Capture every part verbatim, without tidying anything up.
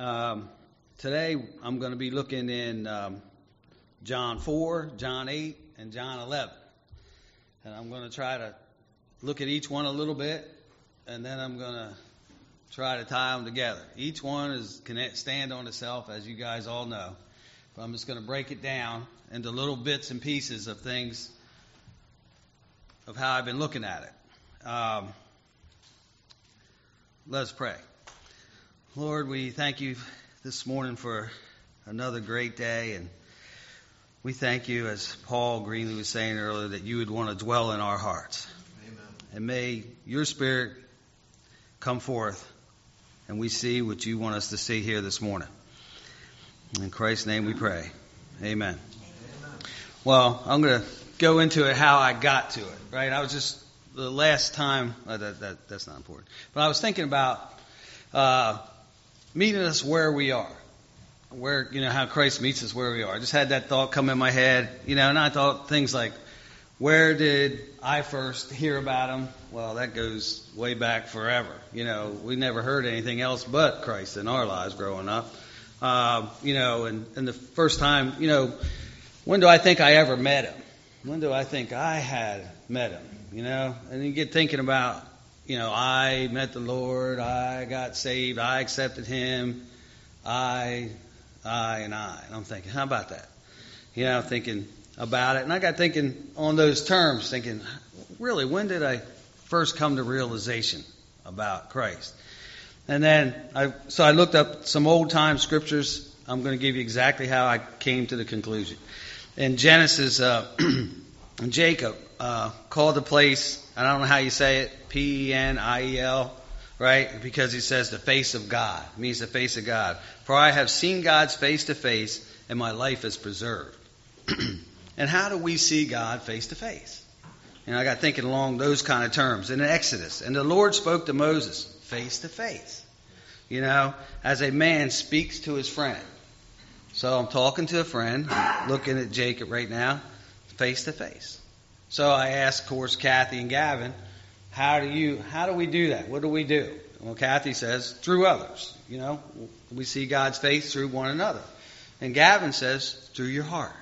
Um, today I'm going to be looking in um, John four, John eight, and John eleven. And I'm going to try to look at each one a little bit, and then I'm going to try to tie them together. Each one is can stand on itself, as you guys all know. But I'm just going to break it down into little bits and pieces of things of how I've been looking at it. Um, let's pray. Lord, we thank you this morning for another great day, and we thank you, as Paul Greenlee was saying earlier, that you would want to dwell in our hearts. Amen. And may your Spirit come forth, and we see what you want us to see here this morning. In Christ's name we pray. Amen. Amen. Well, I'm going to go into it how I got to it, right? I was just, the last time, uh, that, that that's not important, but I was thinking about uh, meeting us where we are. Where, you know, how Christ meets us where we are. I just had that thought come in my head, you know, and I thought things like, where did I first hear about him? Well, that goes way back forever. You know, we never heard anything else but Christ in our lives growing up. Uh, you know, and, and the first time, you know, when do I think I ever met him? When do I think I had met him? You know, and you get thinking about, you know, I met the Lord, I got saved, I accepted him, I... I and I. And I'm thinking, how about that? You know, thinking about it. And I got thinking on those terms, thinking, really, when did I first come to realization about Christ? And then, I so I looked up some old-time scriptures. I'm going to give you exactly how I came to the conclusion. In Genesis, uh, Jacob uh, called the place, I don't know how you say it, P E N I E L, right? Because he says the face of God. It means the face of God. For I have seen God's face to face, and my life is preserved. And how do we see God face to face? And I got thinking along those kind of terms. In Exodus, and the Lord spoke to Moses face to face. You know, as a man speaks to his friend. So I'm talking to a friend, I'm looking at Jacob right now, face to face. So I asked, of course, Kathy and Gavin, How do you? How do we do that? What do we do? Well, Kathy says, through others. You know, we see God's face through one another. And Gavin says, through your heart.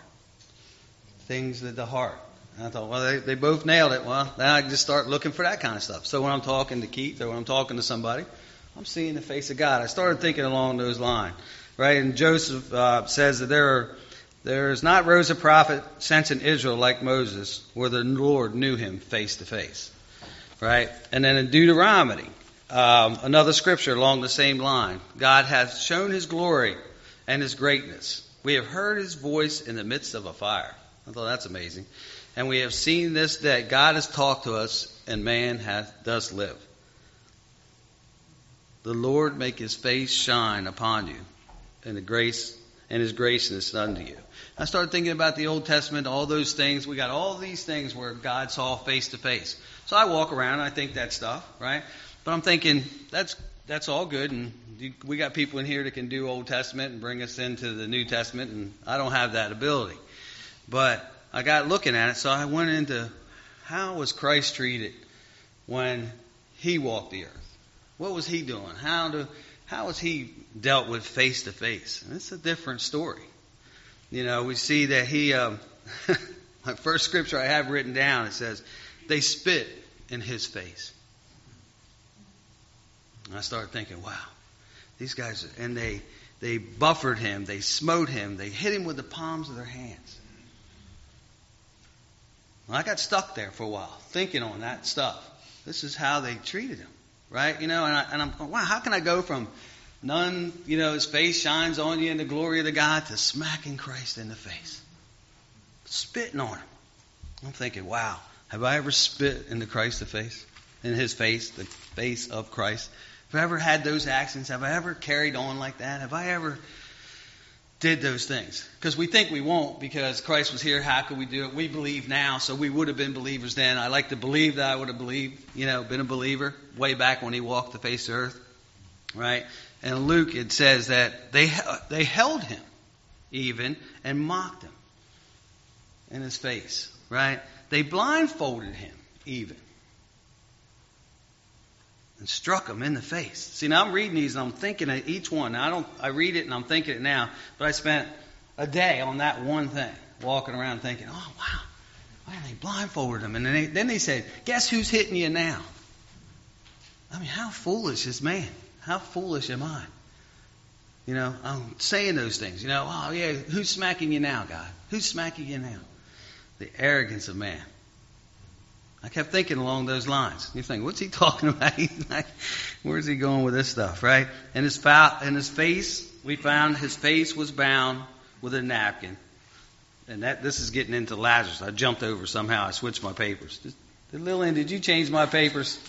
Things of the heart. And I thought, well, they, they both nailed it. Well, then I can just start looking for that kind of stuff. So when I'm talking to Keith or when I'm talking to somebody, I'm seeing the face of God. I started thinking along those lines. Right? And Joseph uh, says that there are, there is not rose a prophet since in Israel like Moses, where the Lord knew him face to face. Right? And then in Deuteronomy, um, another scripture along the same line. God hath shown his glory and his greatness. We have heard his voice in the midst of a fire. I thought that's amazing. And we have seen this day. God has talked to us, and man hath does live. The Lord make his face shine upon you, and the grace and his graciousness unto you. I started thinking about the Old Testament, all those things. We got all these things where God saw face to face. So I walk around and I think that stuff, right? But I'm thinking, that's that's all good. And we got people in here that can do Old Testament and bring us into the New Testament. And I don't have that ability. But I got looking at it. So I went into how was Christ treated when he walked the earth? What was he doing? How do how was he dealt with face to face? And it's a different story. You know, we see that he, um, my first scripture I have written down, it says, they spit in his face. And I started thinking, wow, these guys, and they they buffered him, they smote him, they hit him with the palms of their hands. Well, I got stuck there for a while, thinking on that stuff. This is how they treated him, right? You know, and, I, and I'm going, wow, how can I go from none, you know, his face shines on you in the glory of the God to smacking Christ in the face? Spitting on him. I'm thinking, wow, have I ever spit in the Christ the face? In his face, the face of Christ? Have I ever had those actions? Have I ever carried on like that? Have I ever did those things? Because we think we won't because Christ was here. How could we do it? We believe now, so we would have been believers then. I like to believe that I would have believed, you know, been a believer way back when he walked the face of the earth. Right? And Luke, it says that they they held him even and mocked him in his face. Right? They blindfolded him even. and struck him in the face. See, now I'm reading these and I'm thinking of each one. Now, I don't. I read it and I'm thinking it now, but I spent a day on that one thing, walking around thinking, oh, wow, why they blindfolded him? And then they, then they said, guess who's hitting you now? I mean, how foolish is man? How foolish am I? You know, I'm saying those things. You know, oh, yeah, who's smacking you now, God? Who's smacking you now? The arrogance of man. I kept thinking along those lines. You think, what's he talking about? He's like, where's he going with this stuff, right? And his, fa- and his face, we found his face was bound with a napkin. And that this is getting into Lazarus. I jumped over somehow. I switched my papers. Did, did Lillian, did you change my papers?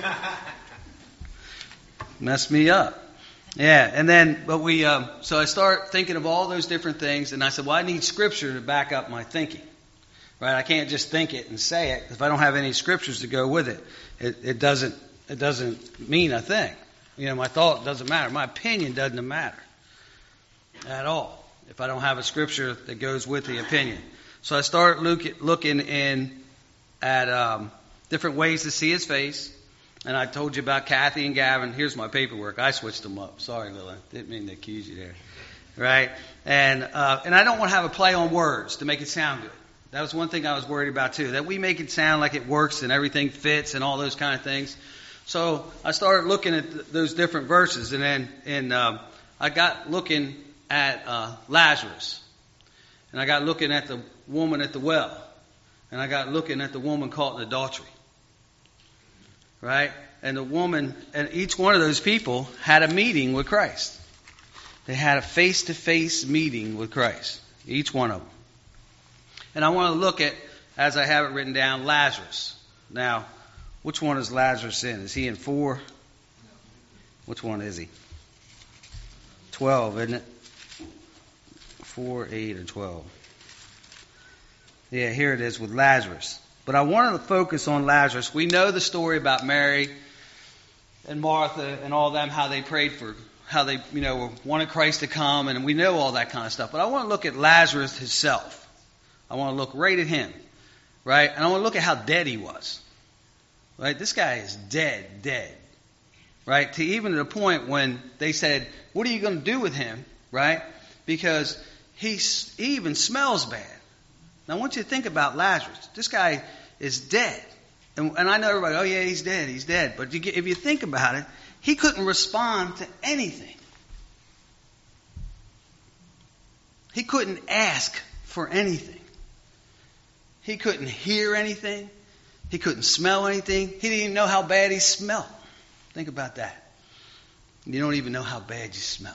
Messed me up. Yeah, and then, but we, um, so I start thinking of all those different things, and I said, well, I need scripture to back up my thinking. Right? I can't just think it and say it. If I don't have any scriptures to go with it, it, it doesn't it doesn't mean a thing. You know, my thought doesn't matter. My opinion doesn't matter at all if I don't have a scripture that goes with the opinion. So I start look, looking in at um, different ways to see his face. And I told you about Kathy and Gavin. Here's my paperwork. I switched them up. Sorry, Lila. Didn't mean to accuse you there. Right? And uh, and I don't want to have a play on words to make it sound good. That was one thing I was worried about too, that we make it sound like it works and everything fits and all those kind of things. So I started looking at th- those different verses, and then and um, I got looking at uh, Lazarus, and I got looking at the woman at the well, and I got looking at the woman caught in adultery. Right? And the woman, and each one of those people had a meeting with Christ. They had a face-to-face meeting with Christ, each one of them. And I want to look at, as I have it written down, Lazarus. Now, which one is Lazarus in? Is he in four? Which one is he? Twelve, isn't it? Four, eight, or twelve. Yeah, here it is with Lazarus. But I wanted to focus on Lazarus. We know the story about Mary and Martha and all them, how they prayed for, how they, you know, wanted Christ to come, and we know all that kind of stuff. But I want to look at Lazarus himself. I want to look right at him, right? And I want to look at how dead he was, right? This guy is dead, dead, right? To even to the point when they said, what are you going to do with him, right? Because he, he even smells bad. Now I want you to think about Lazarus. This guy is dead. And, and I know everybody, oh yeah, he's dead, he's dead. But you get, if you think about it, he couldn't respond to anything. He couldn't ask for anything. He couldn't hear anything. He couldn't smell anything. He didn't even know how bad he smelled. Think about that. You don't even know how bad you smell.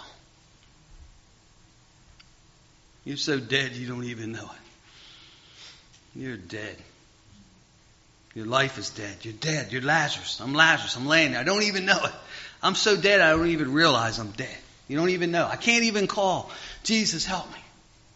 You're so dead you don't even know it. You're dead. Your life is dead. You're dead. You're Lazarus. I'm Lazarus. I'm laying there. I don't even know it. I'm so dead I don't even realize I'm dead. You don't even know. I can't even call, Jesus, help me.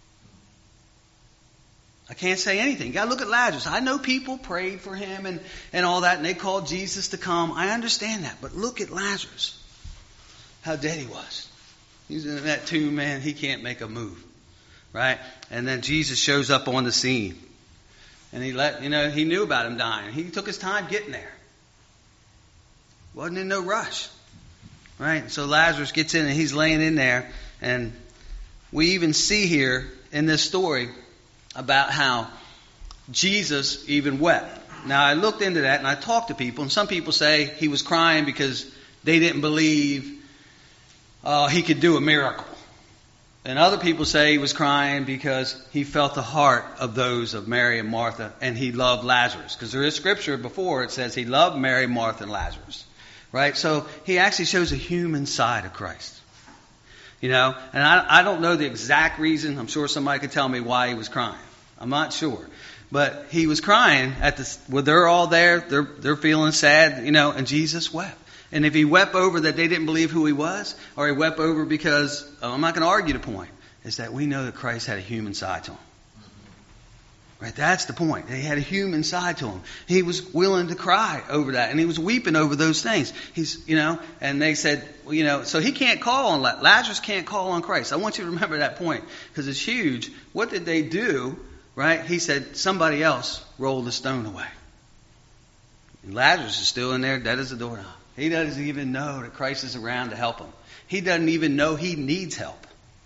I can't say anything. You got to look at Lazarus. I know people prayed for him and, and all that, and they called Jesus to come. I understand that. But look at Lazarus. How dead he was. He's in that tomb, man. He can't make a move. Right? And then Jesus shows up on the scene. And he let, you know, he knew about him dying. He took his time getting there. Wasn't in no rush. Right? So Lazarus gets in and he's laying in there. And we even see here in this story about how Jesus even wept. Now, I looked into that and I talked to people, and some people say he was crying because they didn't believe uh, he could do a miracle. And other people say he was crying because he felt the heart of those of Mary and Martha, and he loved Lazarus. Because there is scripture before it says he loved Mary, Martha, and Lazarus. Right? So he actually shows a human side of Christ. You know, and I, I don't know the exact reason. I'm sure somebody could tell me why he was crying. I'm not sure. But he was crying at the, well, they're all there. They're, they're feeling sad, you know, and Jesus wept. And if he wept over that they didn't believe who he was, or he wept over because, oh, I'm not going to argue the point, is that we know that Christ had a human side to him. Right? That's the point. He had a human side to him. He was willing to cry over that, and he was weeping over those things. He's, you know, and they said, well, you know, so he can't call on, Lazarus can't call on Christ. I want you to remember that point, because it's huge. What did they do? Right? He said, somebody else rolled the stone away. And Lazarus is still in there, dead as a doorknob. He doesn't even know that Christ is around to help him. He doesn't even know he needs help.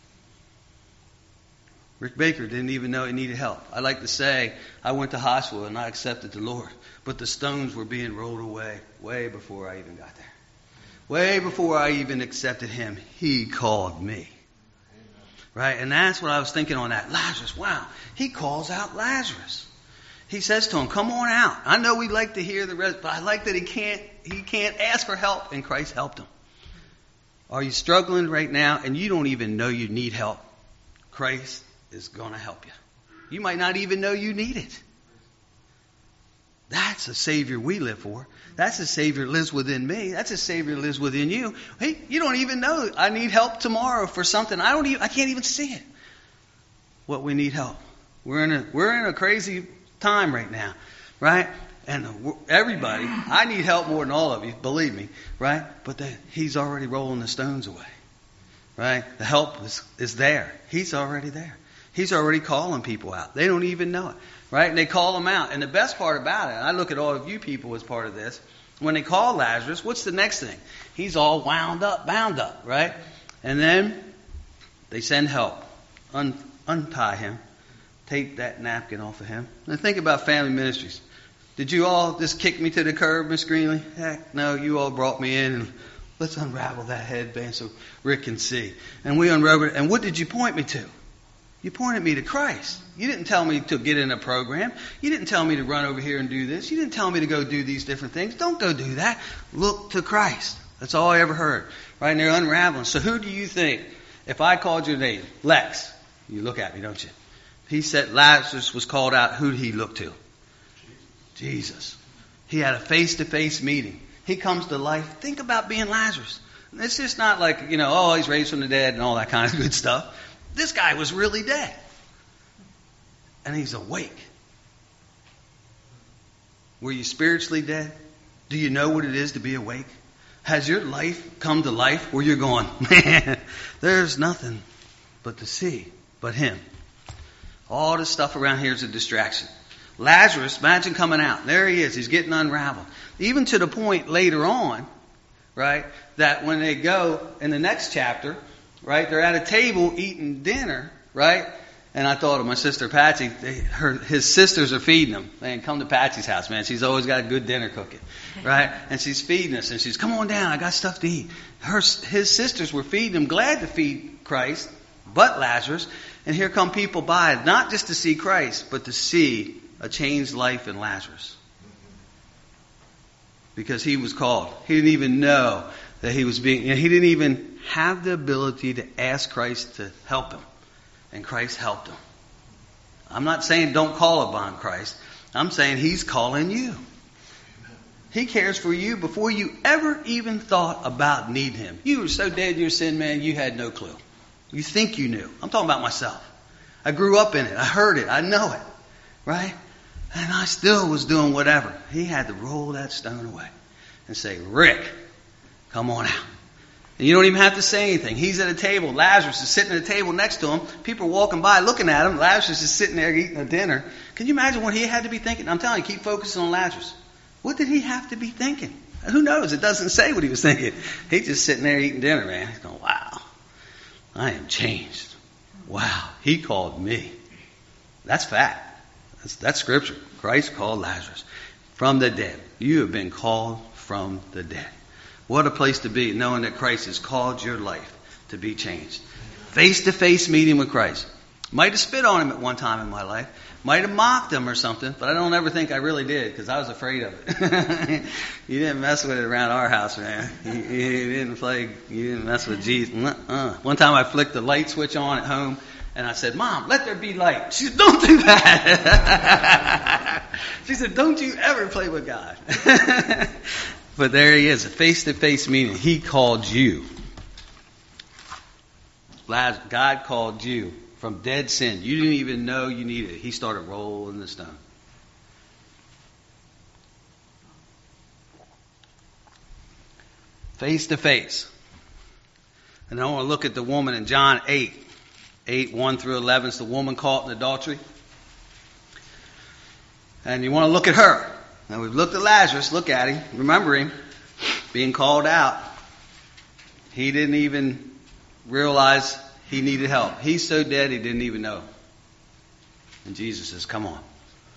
Rick Baker didn't even know he needed help. I like to say, I went to hospital and I accepted the Lord, but the stones were being rolled away way before I even got there. Way before I even accepted him, he called me. Right? And that's what I was thinking on that. Lazarus, wow. He calls out Lazarus. He says to him, come on out. I know we'd like to hear the rest, but I like that he can't, he can't ask for help, and Christ helped him. Are you struggling right now and you don't even know you need help? Christ is going to help you. You might not even know you need it. That's a Savior we live for. That's a Savior lives within me. That's a Savior lives within you. Hey, you don't even know I need help tomorrow for something. I don't even, I can't even see it. What we need help. We're in a, we're in a crazy time right now, right? And everybody, I need help more than all of you, believe me, right? But the, he's already rolling the stones away, right? The help is, is there. He's already there. He's already calling people out. They don't even know it, right? And they call them out. And the best part about it, and I look at all of you people as part of this, when they call Lazarus, what's the next thing? He's all wound up, bound up, right? And then they send help, Un, untie him, take that napkin off of him. Now think about family ministries. Did you all just kick me to the curb, Miss Greenlee? Heck, no, you all brought me in and let's unravel that headband so Rick can see. And we unraveled it. And what did you point me to? You pointed me to Christ. You didn't tell me to get in a program. You didn't tell me to run over here and do this. You didn't tell me to go do these different things. Don't go do that. Look to Christ. That's all I ever heard. Right? And they're unraveling. So who do you think, if I called your name, Lex, you look at me, don't you? He said Lazarus was called out. Who did he look to? Jesus. He had a face-to-face meeting. He comes to life. Think about being Lazarus. It's just not like, you know, oh, he's raised from the dead and all that kind of good stuff. This guy was really dead. And he's awake. Were you spiritually dead? Do you know what it is to be awake? Has your life come to life where you're going, man, there's nothing but to see but him. All this stuff around here is a distraction. Lazarus, imagine coming out. There he is. He's getting unraveled. Even to the point later on, right, that when they go in the next chapter, right, they're at a table eating dinner, right? And I thought of my sister Patsy. They, her, his sisters are feeding him. Man, come to Patsy's house, man. She's always got a good dinner cooking, right? And she's feeding us, and she's, come on down. I got stuff to eat. Her, his sisters were feeding him, glad to feed Christ, but Lazarus. And here come people by, not just to see Christ, but to see a changed life in Lazarus. Because he was called. He didn't even know that he was being, you know, he didn't even have the ability to ask Christ to help him. And Christ helped him. I'm not saying don't call upon Christ. I'm saying he's calling you. He cares for you before you ever even thought about needing him. You were so dead in your sin, man, you had no clue. You think you knew. I'm talking about myself. I grew up in it. I heard it. I know it. Right? And I still was doing whatever. He had to roll that stone away and say, Rick, come on out. And you don't even have to say anything. He's at a table. Lazarus is sitting at a table next to him. People are walking by looking at him. Lazarus is sitting there eating a dinner. Can you imagine what he had to be thinking? I'm telling you, keep focusing on Lazarus. What did he have to be thinking? Who knows? It doesn't say what he was thinking. He's just sitting there eating dinner, man. He's going, wow, I am changed. Wow, he called me. That's fact. That's, that's scripture. Christ called Lazarus from the dead. You have been called from the dead. What a place to be, knowing that Christ has called your life to be changed. Face-to-face meeting with Christ. Might have spit on him at one time in my life. Might have mocked him or something, but I don't ever think I really did because I was afraid of it. You didn't mess with it around our house, man. You, you didn't play, you didn't mess with Jesus. Uh-uh. One time I flicked the light switch on at home and I said, Mom, let there be light. She said, don't do that. She said, don't you ever play with God. But there he is, a face-to-face meeting. He called you. God called you from dead sin. You didn't even know you needed it. He started rolling the stone. Face-to-face. And I want to look at the woman in John eight. eight, one through eleven. It's the woman caught in adultery. And you want to look at her. Now we've looked at Lazarus. Look at him. Remember him. being called out, he didn't even realize he needed help. He's so dead he didn't even know. And Jesus says, come on.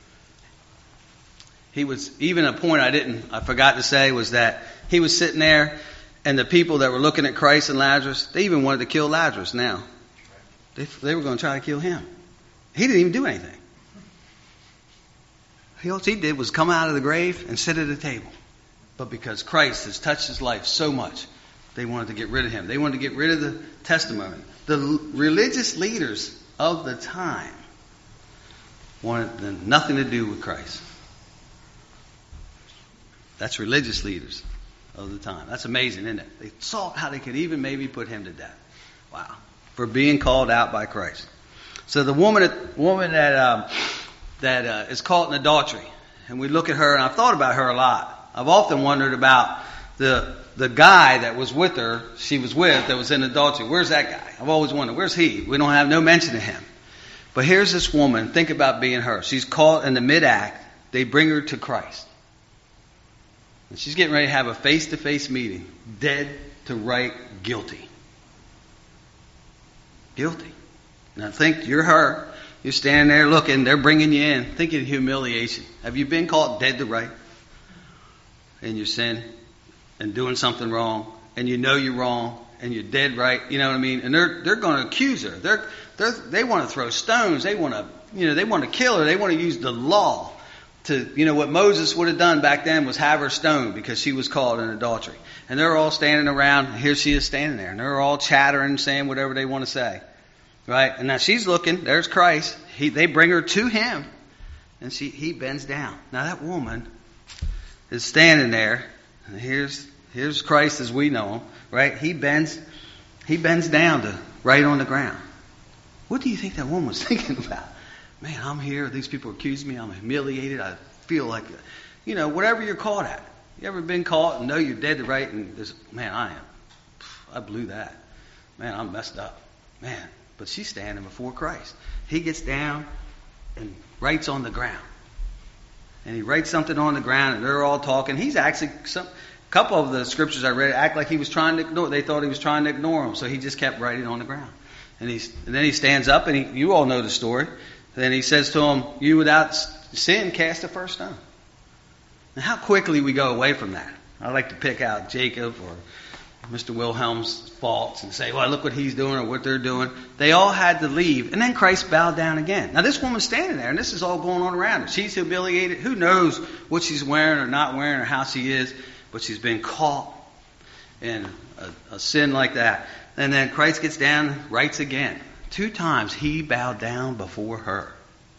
He was, even a point I didn't, I forgot to say was that he was sitting there and the people that were looking at Christ and Lazarus, they even wanted to kill Lazarus now. They, they were going to try to kill him. He didn't even do anything. All he did was come out of the grave and sit at a table. But because Christ has touched his life so much, they wanted to get rid of him. They wanted to get rid of the testimony. The religious leaders of the time wanted nothing to do with Christ. That's religious leaders of the time. That's amazing, isn't it? They sought how they could even maybe put him to death. Wow. For being called out by Christ. So the woman, woman that um, that uh, is caught in adultery, and we look at her, and I've thought about her a lot. I've often wondered about the the guy that was with her, she was with, that was in adultery. Where's that guy? I've always wondered, where's he? We don't have no mention of him. But here's this woman, think about being her. She's caught in the mid-act. They bring her to Christ. And she's getting ready to have a face-to-face meeting. Dead to right, guilty. Guilty. Now think, you're her. You're standing there looking. They're bringing you in. Think of humiliation. Have you been caught dead to right in your sin and doing something wrong, and you know you're wrong, and you're dead right? You know what I mean? And they're they're going to accuse her. They're they they want to throw stones. They want to you know they want to kill her. They want to use the law to you know what Moses would have done back then was have her stoned because she was caught in adultery. And they're all standing around. And here she is standing there, and they're all chattering, saying whatever they want to say. Right? And now she's looking. There's Christ. He, they bring her to him. And she, he bends down. Now that woman is standing there. And here's, here's Christ as we know him. Right? He bends, he bends down to right on the ground. What do you think that woman was thinking about? Man, I'm here. These people accuse me. I'm humiliated. I feel like, you know, whatever you're caught at. You ever been caught and know you're dead to right and this, man, I am. I blew that. Man, I'm messed up. Man. But she's standing before Christ. He gets down and writes on the ground. And he writes something on the ground, and they're all talking. He's actually, some, a couple of the scriptures I read act like he was trying to ignore. They thought he was trying to ignore them, so he just kept writing on the ground. And, he's, and then he stands up, and he, you all know the story. Then he says to him, "You without sin, cast the first stone." Now, how quickly we go away from that. I like to pick out Jacob or Mister Wilhelm's faults and say, well, look what he's doing or what they're doing. They all had to leave. And then Christ bowed down again. Now, this woman's standing there, and this is all going on around her. She's humiliated. Who knows what she's wearing or not wearing or how she is, but she's been caught in a, a sin like that. And then Christ gets down and writes again. Two times he bowed down before her.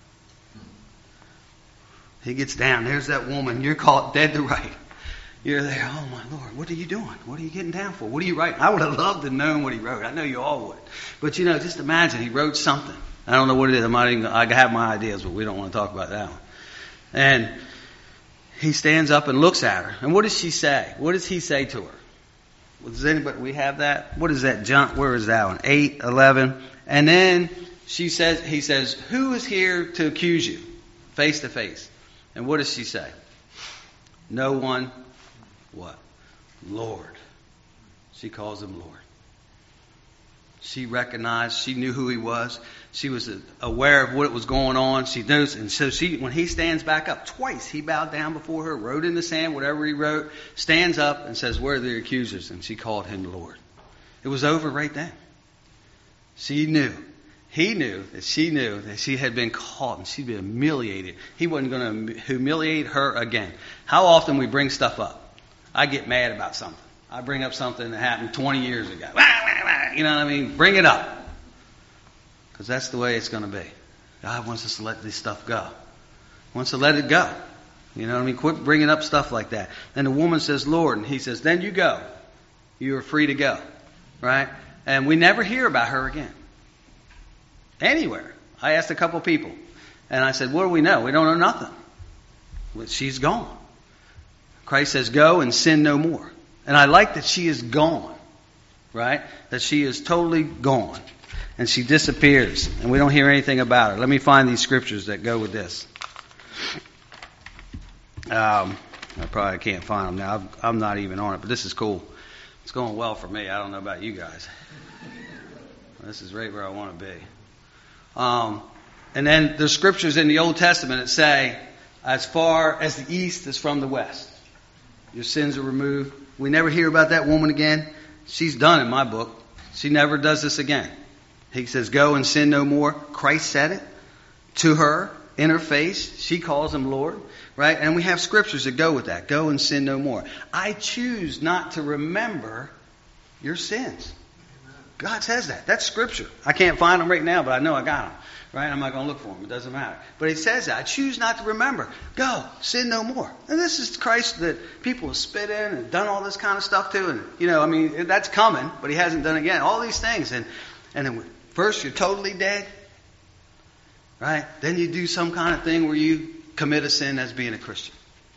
He gets down. There's that woman. You're caught dead to right. You're there, oh my Lord, what are you doing? What are you getting down for? What are you writing? I would have loved to know what he wrote. I know you all would. But you know, just imagine he wrote something. I don't know what it is. I might even, I have my ideas, but we don't want to talk about that one. And he stands up and looks at her. And what does she say? What does he say to her? Does anybody, we have that? What is that? John, where is that one? eight, eleven. And then she says, he says, who is here to accuse you? Face to face. And what does she say? No one. What? Lord. She calls him Lord. She recognized, she knew who he was. She was aware of what was going on. She knows, and so she, when he stands back up, twice he bowed down before her, wrote in the sand whatever he wrote, stands up and says, where are the accusers? And she called him Lord. It was over right then. She knew. He knew that she knew that she had been caught and she'd been humiliated. He wasn't going to humiliate her again. How often we bring stuff up. I get mad about something. I bring up something that happened twenty years ago. You know what I mean? Bring it up. Because that's the way it's going to be. God wants us to let this stuff go. He wants to let it go. You know what I mean? Quit bringing up stuff like that. Then the woman says, Lord. And he says, then you go. You are free to go. Right? And we never hear about her again. Anywhere. I asked a couple people. And I said, what do we know? We don't know nothing. Well, she's gone. Christ says, go and sin no more. And I like that she is gone. Right? That she is totally gone. And she disappears. And we don't hear anything about her. Let me find these scriptures that go with this. Um, I probably can't find them now. I've, I'm not even on it, but this is cool. It's going well for me. I don't know about you guys. This is right where I want to be. Um, and then there's scriptures in the Old Testament that say, as far as the east is from the west, your sins are removed. We never hear about that woman again. She's done in my book. She never does this again. He says, go and sin no more. Christ said it to her in her face. She calls him Lord, right? And we have scriptures that go with that. Go and sin no more. I choose not to remember your sins. God says that. That's scripture. I can't find them right now, but I know I got them. Right? I'm not going to look for them. It doesn't matter. But he says that. I choose not to remember. Go. Sin no more. And this is Christ that people have spit in and done all this kind of stuff to. And, you know, I mean, that's coming, but he hasn't done it yet. All these things. And, and then first you're totally dead. Right? Then you do some kind of thing where you commit a sin as being a Christian.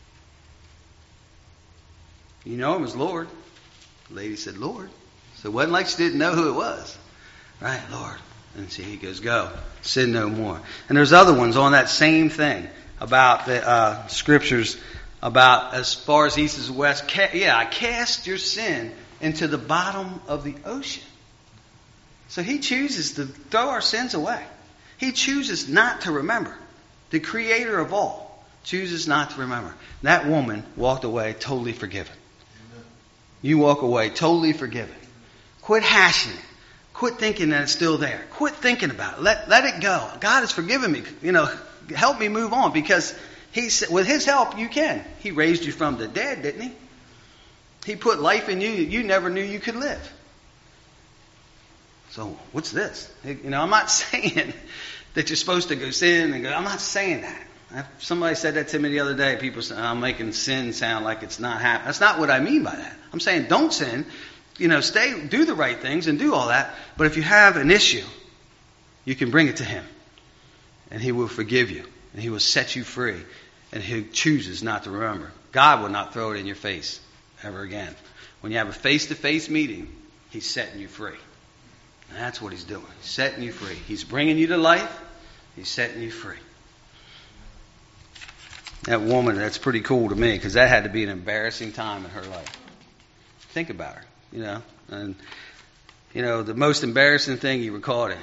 You know him as Lord. The lady said, Lord. So it wasn't like she didn't know who it was. Right, Lord. And see, he goes, go, sin no more. And there's other ones on that same thing about the uh, scriptures about as far as east as west. Ca- yeah, I cast your sin into the bottom of the ocean. So he chooses to throw our sins away. He chooses not to remember. The creator of all chooses not to remember. That woman walked away totally forgiven. Amen. You walk away totally forgiven. Quit hashing it. Quit thinking that it's still there. Quit thinking about it. Let, let it go. God has forgiven me. You know, help me move on because he said, with his help, you can. He raised you from the dead, didn't he? He put life in you that you never knew you could live. So what's this? You know, I'm not saying that you're supposed to go sin and go. I'm not saying that. Somebody said that to me the other day. People say, I'm making sin sound like it's not happening. That's not what I mean by that. I'm saying don't sin. You know, stay, do the right things and do all that. But if you have an issue, you can bring it to him. And he will forgive you. And he will set you free. And he chooses not to remember. God will not throw it in your face ever again. When you have a face-to-face meeting, he's setting you free. And that's what he's doing. He's setting you free. He's bringing you to life. He's setting you free. That woman, that's pretty cool to me because that had to be an embarrassing time in her life. Think about her. You know, and, you know, the most embarrassing thing you were caught in.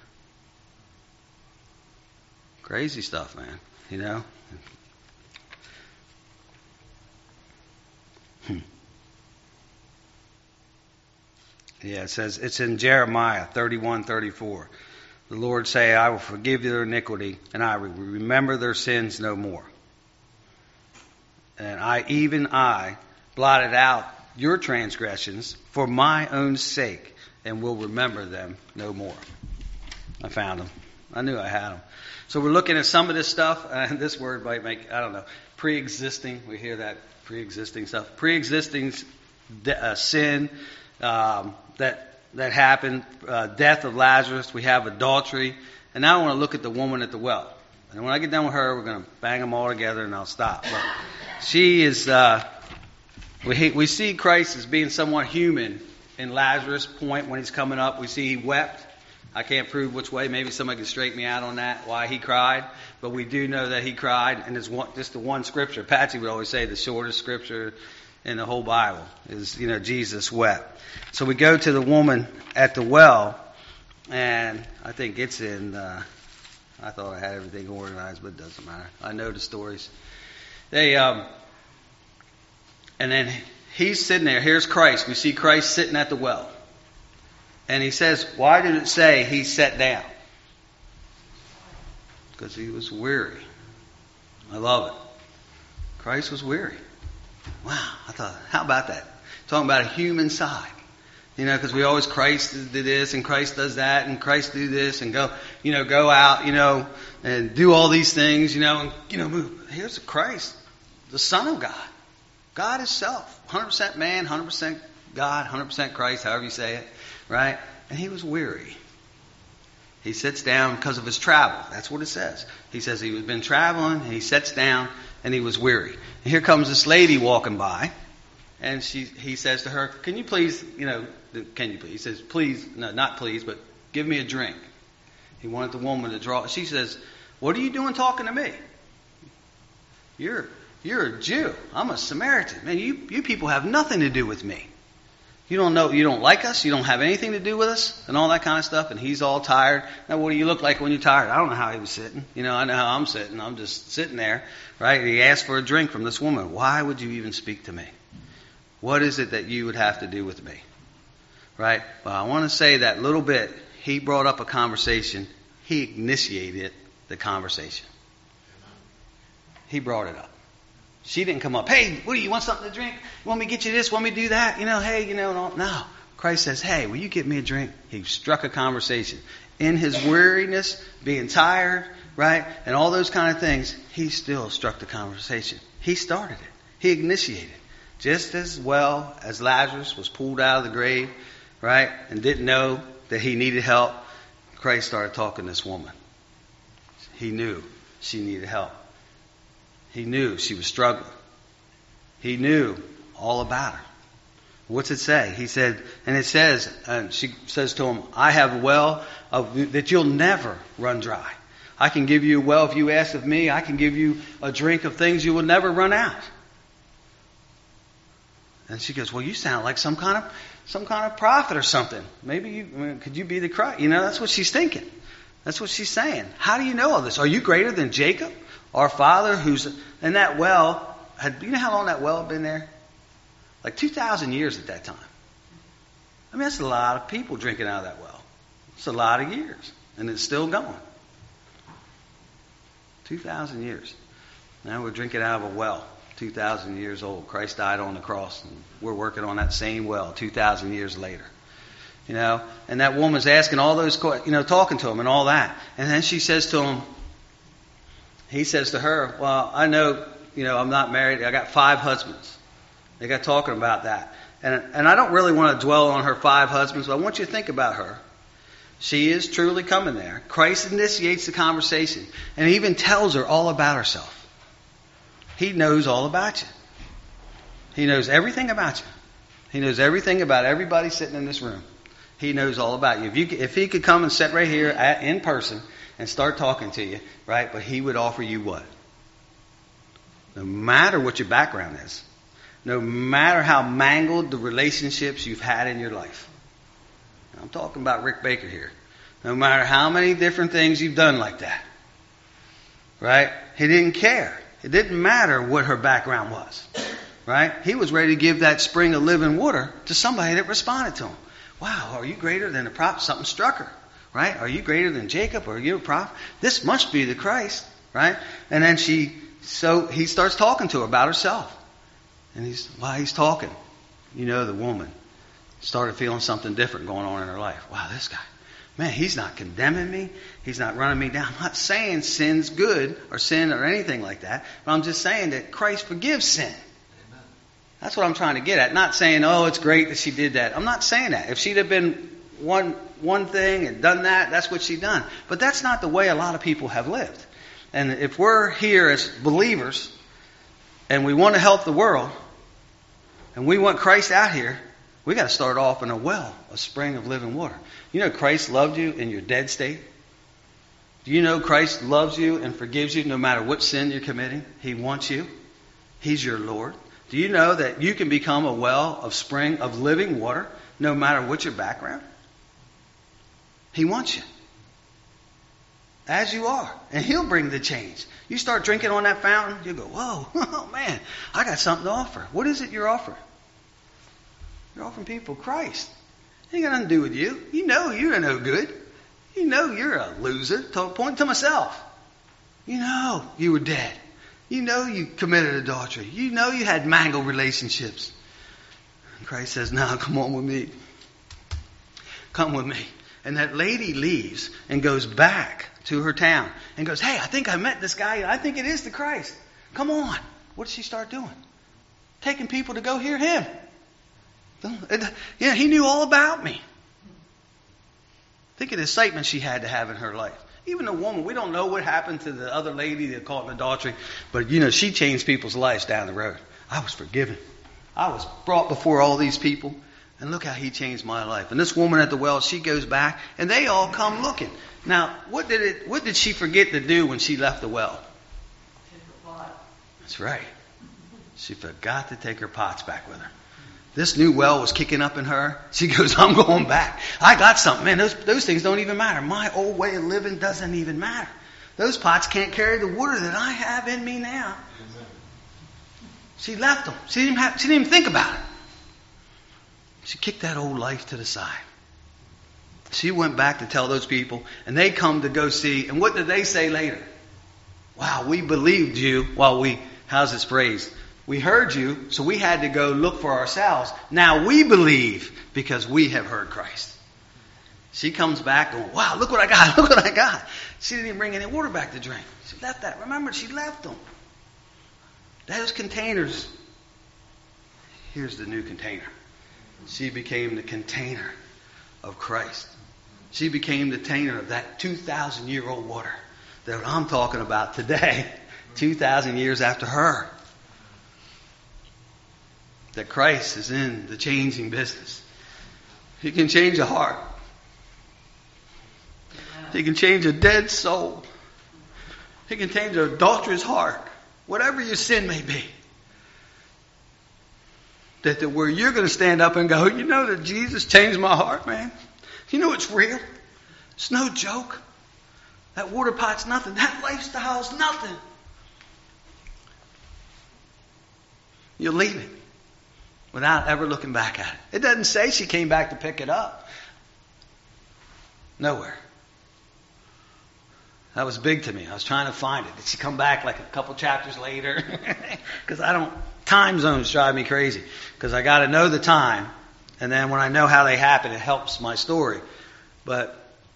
Crazy stuff, man. You know? Hmm. Yeah, it says, it's in Jeremiah thirty-one thirty-four. The Lord say, I will forgive their iniquity, and I will remember their sins no more. And I, even I, blotted out your transgressions for my own sake, and will remember them no more. I found them. I knew I had them. So we're looking at some of this stuff, and this word might make, I don't know, pre-existing. We hear that, pre-existing stuff. Pre-existing uh, sin um, that that happened, uh, death of Lazarus. We have adultery. And now I want to look at the woman at the well. And when I get done with her, we're going to bang them all together, and I'll stop. But she is... Uh, We we see Christ as being somewhat human in Lazarus' point when he's coming up. We see he wept. I can't prove which way. Maybe somebody can straighten me out on that, why he cried. But we do know that he cried, and it's one, just the one scripture. Patsy would always say the shortest scripture in the whole Bible is, you know, Jesus wept. So we go to the woman at the well, and I think it's in, uh, I thought I had everything organized, but it doesn't matter. I know the stories. They... um. And then he's sitting there. Here's Christ. We see Christ sitting at the well. And he says, why did it say he sat down? Because he was weary. I love it. Christ was weary. Wow. I thought, how about that? Talking about a human side. You know, because we always, Christ did this and Christ does that and Christ do this and go, you know, go out, you know, and do all these things, you know, and, you know, move. Here's Christ, the Son of God. God himself, one hundred percent man, one hundred percent God, one hundred percent Christ, however you say it, right? And he was weary. He sits down because of his travel. That's what it says. He says he had been traveling, and he sits down, and he was weary. And here comes this lady walking by, and she, he says to her, can you please, you know, can you please? He says, please, no, not please, but give me a drink. He wanted the woman to draw. She says, what are you doing talking to me? You're... You're a Jew. I'm a Samaritan. Man, you, you people have nothing to do with me. You don't know, you don't like us. You don't have anything to do with us and all that kind of stuff. And he's all tired. Now, what do you look like when you're tired? I don't know how he was sitting. You know, I know how I'm sitting. I'm just sitting there, right? He asked for a drink from this woman. Why would you even speak to me? What is it that you would have to do with me? Right? But I want to say that little bit, he brought up a conversation. He initiated the conversation. He brought it up. She didn't come up, hey, what do you want something to drink? You want me to get you this? Want me to do that? You know, hey, you know, no. no. Christ says, hey, will you get me a drink? He struck a conversation. In his weariness, being tired, right, and all those kind of things, he still struck the conversation. He started it. He initiated it. Just as well as Lazarus was pulled out of the grave, right, and didn't know that he needed help, Christ started talking to this woman. He knew she needed help. He knew she was struggling. He knew all about her. What's it say? He said, and it says, and she says to him, I have a well of, that you'll never run dry. I can give you a well if you ask of me. I can give you a drink of things you will never run out. And she goes, well, you sound like some kind of some kind of prophet or something. Maybe you, I mean, could you be the Christ? You know, that's what she's thinking. That's what she's saying. How do you know all this? Are you greater than Jacob, our father, who's in that well? Had, you know how long that well had been there? Like two thousand years at that time. I mean, that's a lot of people drinking out of that well. It's a lot of years. And it's still going. two thousand years. Now we're drinking out of a well. two thousand years old. Christ died on the cross. And we're working on that same well two thousand years later. You know, and that woman's asking all those, you know, talking to him and all that. And then she says to him, he says to her, well, I know, you know, I'm not married. I got five husbands. They got talking about that. And, and I don't really want to dwell on her five husbands, but I want you to think about her. She is truly coming there. Christ initiates the conversation and he even tells her all about herself. He knows all about you. He knows everything about you. He knows everything about everybody sitting in this room. He knows all about you. If you, if he could come and sit right here at, in person and start talking to you, right? But he would offer you what? No matter what your background is. No matter how mangled the relationships you've had in your life. I'm talking about Rick Baker here. No matter how many different things you've done like that. Right? He didn't care. It didn't matter what her background was. Right? He was ready to give that spring of living water to somebody that responded to him. Wow, are you greater than the prophet? Something struck her. Right? Are you greater than Jacob? Are you a prophet? This must be the Christ. Right? And then she, so he starts talking to her about herself. And he's, while he's talking, you know, the woman started feeling something different going on in her life. Wow, this guy, man, he's not condemning me. He's not running me down. I'm not saying sin's good or sin or anything like that. But I'm just saying that Christ forgives sin. Amen. That's what I'm trying to get at. Not saying, oh, it's great that she did that. I'm not saying that. If she'd have been one, one thing and done that, that's what she'd done. But that's not the way a lot of people have lived. And if we're here as believers and we want to help the world and we want Christ out here, we got to start off in a well, a spring of living water. You know Christ loved you in your dead state? Do you know Christ loves you and forgives you no matter what sin you're committing? He wants you. He's your Lord. Do you know that you can become a well of spring of living water no matter what your background? He wants you. As you are. And he'll bring the change. You start drinking on that fountain, you go, whoa, oh man, I got something to offer. What is it you're offering? You're offering people Christ. It ain't got nothing to do with you. You know you're no good. You know you're a loser. Point to myself. You know you were dead. You know you committed adultery. You know you had mangled relationships. And Christ says, no, come on with me. Come with me. And that lady leaves and goes back to her town and goes, hey, I think I met this guy. I think it is the Christ. Come on. What did she start doing? Taking people to go hear him. Yeah, he knew all about me. Think of the excitement she had to have in her life. Even a woman, we don't know what happened to the other lady that caught in adultery, but you know, she changed people's lives down the road. I was forgiven. I was brought before all these people, and look how he changed my life. And this woman at the well, she goes back, and they all come looking. Now, what did it? What did she forget to do when she left the well? That's right. She forgot to take her pots back with her. This new well was kicking up in her. She goes, I'm going back. I got something. Man, those, those things don't even matter. My old way of living doesn't even matter. Those pots can't carry the water that I have in me now. She left them. She didn't, have, she didn't even think about it. She kicked that old life to the side. She went back to tell those people, and they come to go see. And what did they say later? Wow, we believed you while we, how's this phrased? We heard you, so we had to go look for ourselves. Now we believe because we have heard Christ. She comes back going, wow, look what I got, look what I got. She didn't even bring any water back to drink. She left that. Remember, she left them. Those containers. Here's the new container. She became the container of Christ. She became the container of that two thousand year old water that I'm talking about today, two thousand years after her. That Christ is in the changing business. He can change a heart. He can change a dead soul. He can change an adulterous heart. Whatever your sin may be. That the, where you're going to stand up and go, you know that Jesus changed my heart, man. You know it's real. It's no joke. That water pot's nothing. That lifestyle's nothing. You'll leave it without ever looking back at it. It doesn't say she came back to pick it up. Nowhere. That was big to me. I was trying to find it. Did she come back like a couple chapters later? Because I don't, time zones drive me crazy. Because I got to know the time. And then when I know how they happen, it helps my story. But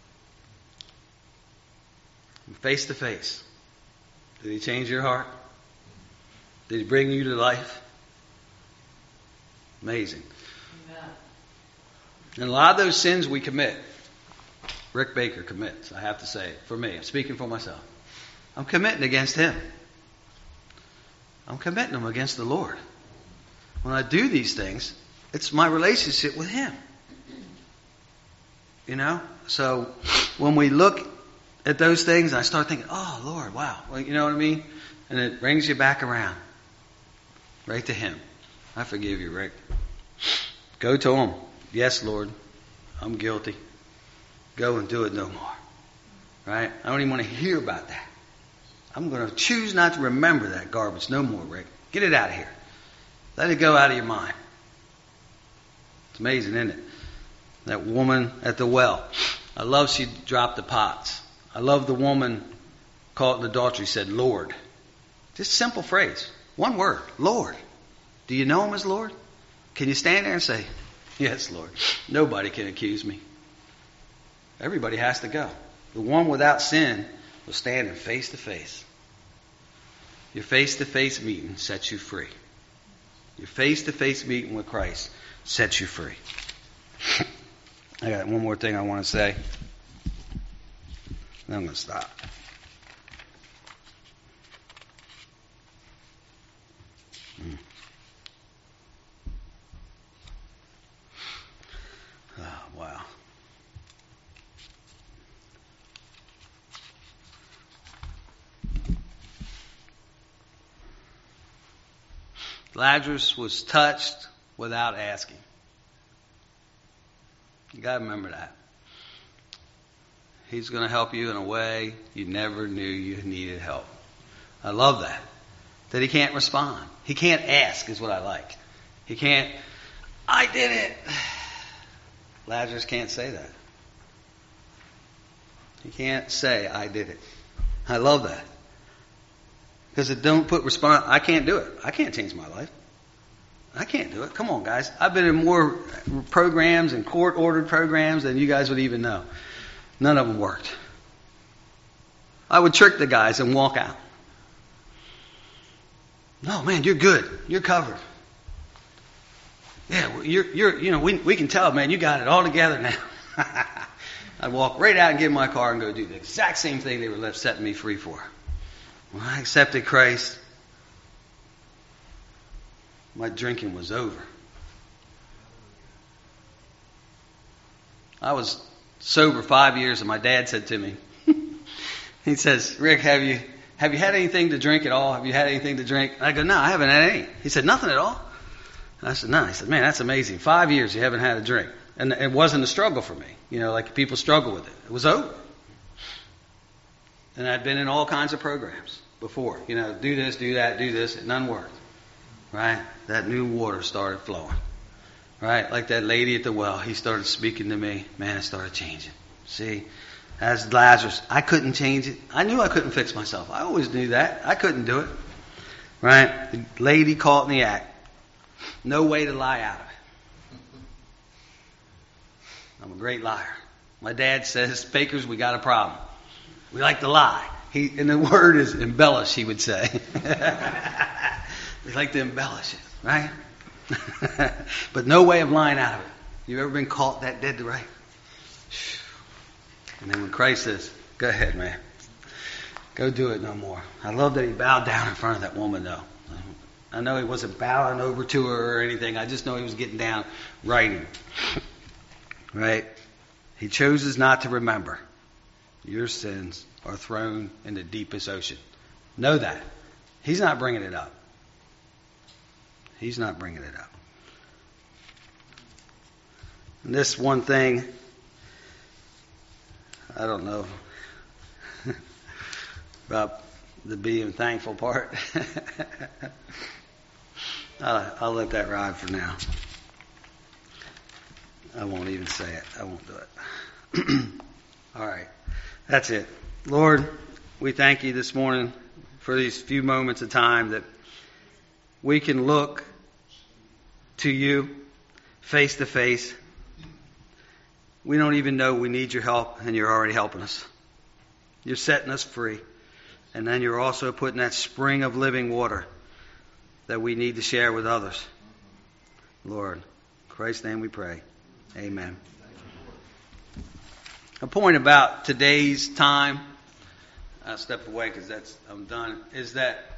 face to face, did he change your heart? Did he bring you to life? Amazing. Amen. And a lot of those sins we commit, Rick Baker commits, I have to say, for me. I'm speaking for myself. I'm committing against him. I'm committing them against the Lord. When I do these things, it's my relationship with him. You know? So when we look at those things, I start thinking, oh, Lord, wow. Well, you know what I mean? And it brings you back around. Right to him. I forgive you, Rick. Go to him. Yes, Lord, I'm guilty. Go and do it no more. Right? I don't even want to hear about that. I'm going to choose not to remember that garbage no more, Rick. Get it out of here. Let it go out of your mind. It's amazing, isn't it? That woman at the well. I love she dropped the pots. I love the woman caught in adultery said, Lord. Just a simple phrase. One word. Lord. Do you know him as Lord? Can you stand there and say, yes, Lord. Nobody can accuse me. Everybody has to go. The one without sin will stand face to face. Your face-to-face meeting sets you free. Your face-to-face meeting with Christ sets you free. I got one more thing I want to say. Then I'm going to stop. Hmm. Oh, wow. Lazarus was touched without asking. You got to remember that. He's going to help you in a way you never knew you needed help. I love that. That he can't respond. He can't ask is what I like. He can't, I did it. Lazarus can't say that. He can't say, I did it. I love that. Because it don't put response, I can't do it. I can't change my life. I can't do it. Come on, guys. I've been in more programs and court-ordered programs than you guys would even know. None of them worked. I would trick the guys and walk out. No, man, you're good. You're covered. Yeah, you're, you're, you know, we, we can tell, man, you got it all together now. I'd walk right out and get in my car and go do the exact same thing they were left setting me free for. When I accepted Christ, my drinking was over. I was sober five years, and my dad said to me, he says, Rick, have you have you had anything to drink at all? Have you had anything to drink? And I go, no, I haven't had any. He said, nothing at all? And I said, no. He said, man, that's amazing. Five years you haven't had a drink. And it wasn't a struggle for me. You know, like people struggle with it. It was over. And I'd been in all kinds of programs before. You know, do this, do that, do this. And none worked. Right? That new water started flowing. Right? Like that lady at the well. He started speaking to me. Man, it started changing. See? As Lazarus, I couldn't change it. I knew I couldn't fix myself. I always knew that. I couldn't do it. Right? The lady caught in the act. No way to lie out of it. I'm a great liar. My dad says, fakers, we got a problem. We like to lie. He, and the word is embellish, he would say. We like to embellish it, right? But no way of lying out of it. You ever been caught that dead to right? And then when Christ says, go ahead, man. Go do it no more. I love that he bowed down in front of that woman, though. I know he wasn't bowing over to her or anything. I just know he was getting down writing. Right? He chooses not to remember. Your sins are thrown in the deepest ocean. Know that. He's not bringing it up. He's not bringing it up. And this one thing, I don't know about the being thankful part. I'll, I'll let that ride for now. I won't even say it. I won't do it. All right. That's it. Lord, we thank you this morning for these few moments of time that we can look to you face to face. We don't even know we need your help, and you're already helping us. You're setting us free. And then you're also putting that spring of living water that we need to share with others. Lord, in Christ's name we pray. Amen. A point about today's time, I'll step away because that's I'm done, is that